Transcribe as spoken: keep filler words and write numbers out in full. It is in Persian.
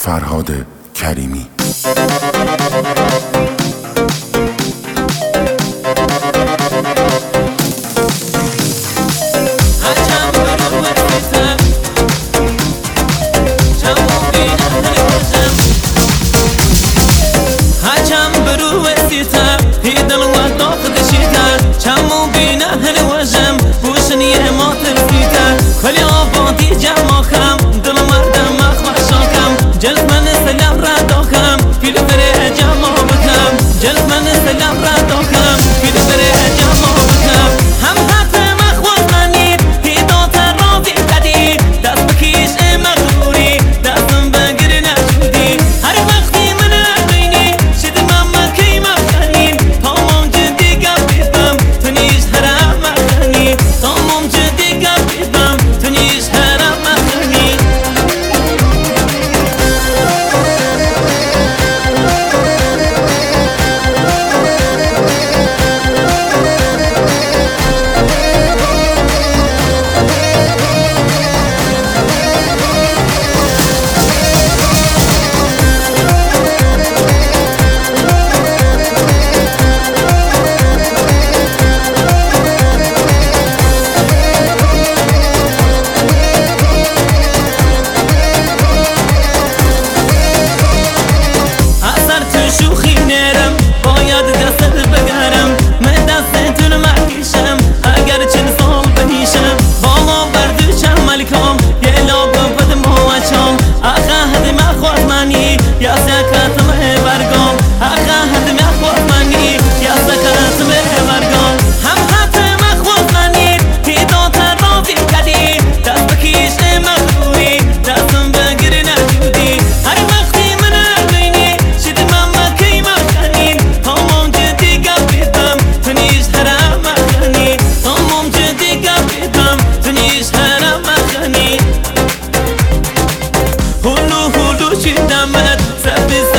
فرهاد کریمی. ولی آبادی جمع خم دل مردم مخمشاکم جلد من سلام را داخم پیل بره جمع بکم جلد من سلام را داخم پیل بره جمع بکم هم حت مخوض منید هیدات راضی کدی دست بکیش مغروری دستم بگر نجودی هر وقتی من بینی شد من مکی مخنین تمام جدی گفیدم تو نیش هرم مخنی تمام جدی گفیدم شوخی نرم باید دست بگرم من دستتون مکشم اگر چند سال بنیشم بالا بردوشم ملکم یه لاب بدم هوچم آخه هد مخواد منی یا سکتم برگم آخه هد مخواد منی یا سکتم برگم هم حت مخواد منی هیدات راضی کدی دست بکیش مغروری دستم بگر نجودی هر وقتی من بینی شد من هلو هلو شدمت سبز